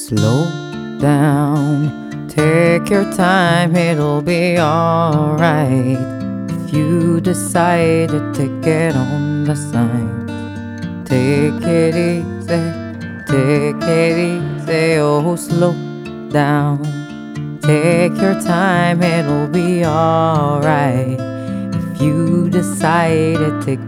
Slow down, take your time, it'll be alright. If you decided to get on the sign, take it easy, oh slow down. Take your time, it'll be alright. If you decided to